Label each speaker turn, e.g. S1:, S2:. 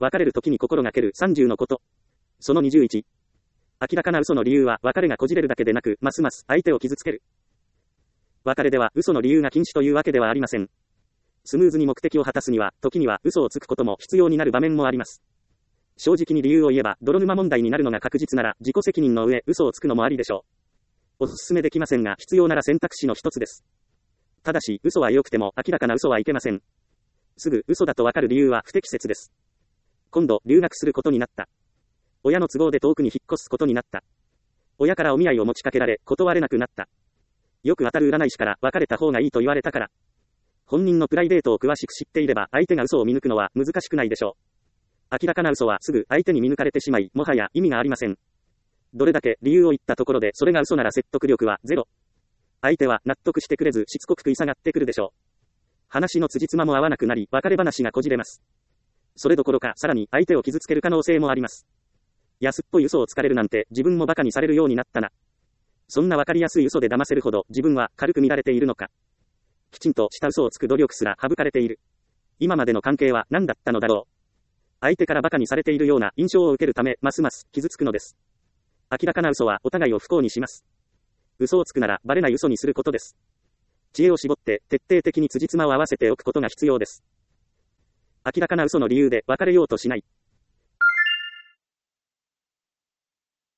S1: 別れる時に心がける30のこと。その21。明らかな嘘の理由は別れがこじれるだけでなく、ますます相手を傷つける。別れでは嘘の理由が禁止というわけではありません。スムーズに目的を果たすには、時には嘘をつくことも必要になる場面もあります。正直に理由を言えば、泥沼問題になるのが確実なら、自己責任の上、嘘をつくのもありでしょう。お勧めできませんが、必要なら選択肢の一つです。ただし、嘘は良くても、明らかな嘘はいけません。すぐ、嘘だとわかる理由は不適切です。今度、留学することになった。親の都合で遠くに引っ越すことになった。親からお見合いを持ちかけられ、断れなくなった。よく当たる占い師から、別れた方がいいと言われたから。本人のプライベートを詳しく知っていれば、相手が嘘を見抜くのは難しくないでしょう。明らかな嘘はすぐ相手に見抜かれてしまい、もはや意味がありません。どれだけ理由を言ったところでそれが嘘なら説得力はゼロ。相手は納得してくれずしつこく食い下がってくるでしょう。話の辻褄も合わなくなり、別れ話がこじれます。それどころかさらに相手を傷つける可能性もあります。安っぽい嘘をつかれるなんて自分も馬鹿にされるようになったな。そんなわかりやすい嘘で騙せるほど自分は軽く見られているのか。きちんとした嘘をつく努力すら省かれている。今までの関係は何だったのだろう。相手から馬鹿にされているような印象を受けるため、ますます傷つくのです。明らかな嘘はお互いを不幸にします。嘘をつくならバレない嘘にすることです。知恵を絞って徹底的に辻褄を合わせておくことが必要です。明らかな嘘の理由で別れようとしない。